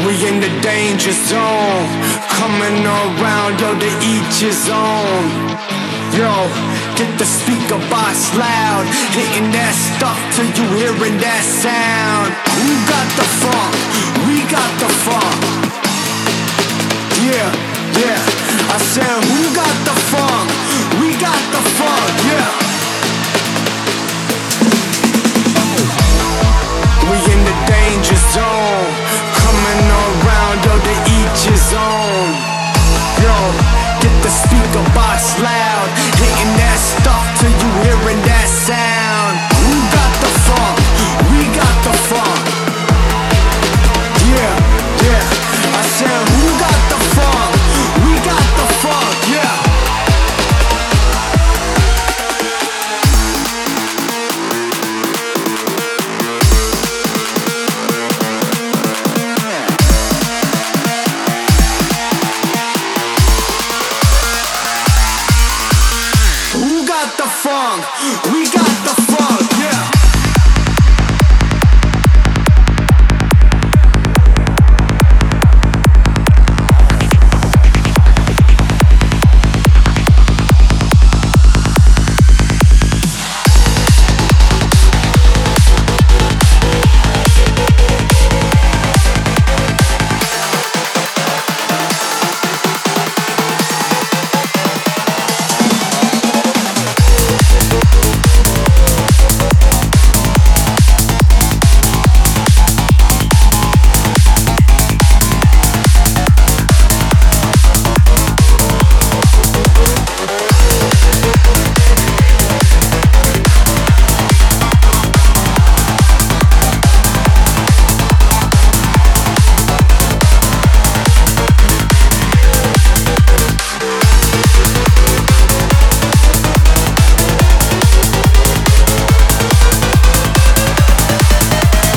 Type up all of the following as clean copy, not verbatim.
We in the danger zone, coming around, yo, to each his own. Yo, get the speaker box loud, hitting that stuff till you hearing that sound. Who got the funk? We got the funk. Yeah, yeah, I said who got the funk? We got the funk, yeah. We in the danger zone, coming around, yo, to each his own. Yo, get the speaker box loud, hitting that stuff till you hearing that sound. Who got the funk? We got the funk. Yeah, yeah, I said who got the funk? We got the funk, yeah. Who got the funk? We got the funk, yeah.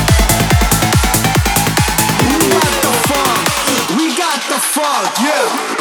Fuck, yeah.